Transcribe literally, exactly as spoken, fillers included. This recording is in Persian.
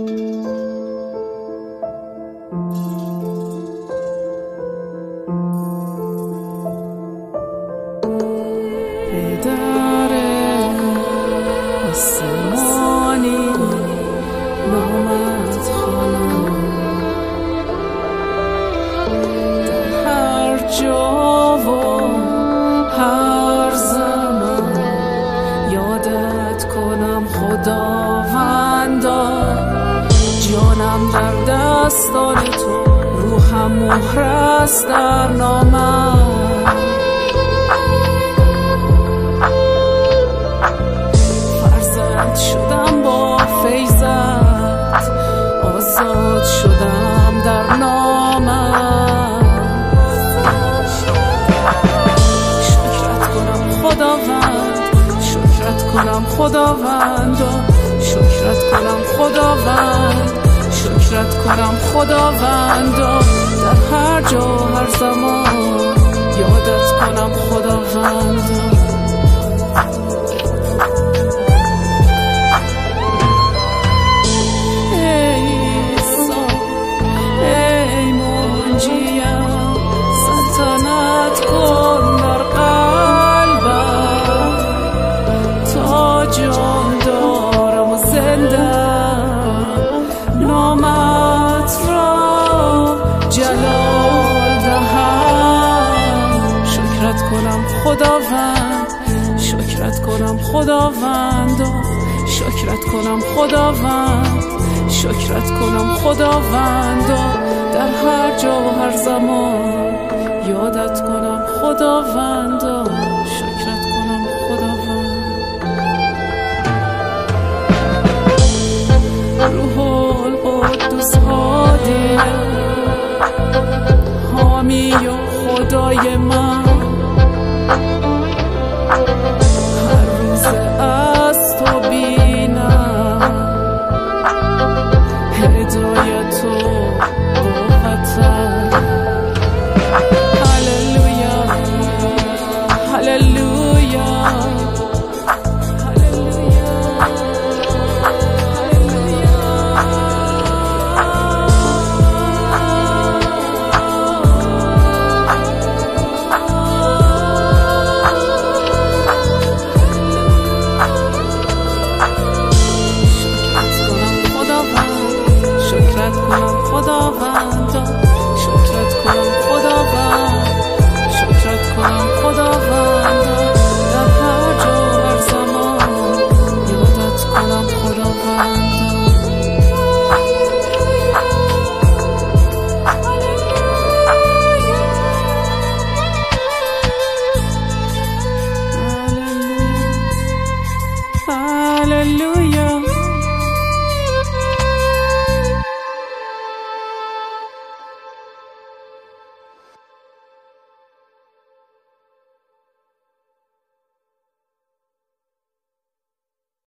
در آسمانی نامت خوانم، در هر جا و هر زمان یادت کنم خداوندا. جانم در دستان تو، روحم مهر است در نامت. شدم با فیضت، آزاد شدم در نامت. شکرت کنم خداوند، شکرت کنم خداوند، شکرت کنم خداوند، شکرت کنم خداوند. در هر جا هر زمان یادت کنم خداوند. خداوند شکرت کنم خداوند، شکرت کنم خداوند، شکرت کنم خداوند. در هر جا و هر زمان یادت کنم خداوند، شکرت کنم خداوند. روح القدس هادی حامی و خدای من، هر روز از تو بینم هدایت و قوتت. هللویا هللویا